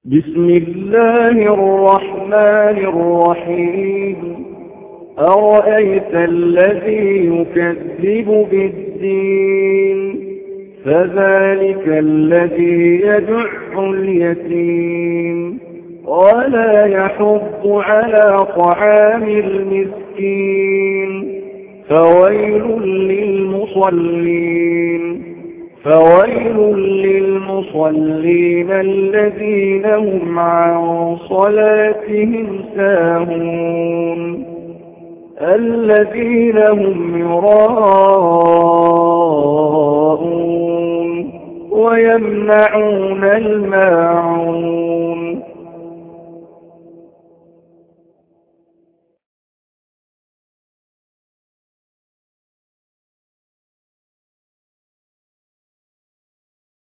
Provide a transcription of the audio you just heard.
بسم الله الرحمن الرحيم. أرأيت الذي يكذب بالدين فذلك الذي يدع اليتيم ولا يحض على طعام المسكين فويل للمصلين الذين هم عن صلاتهم ساهون الذين هم يراءون ويمنعون الماعون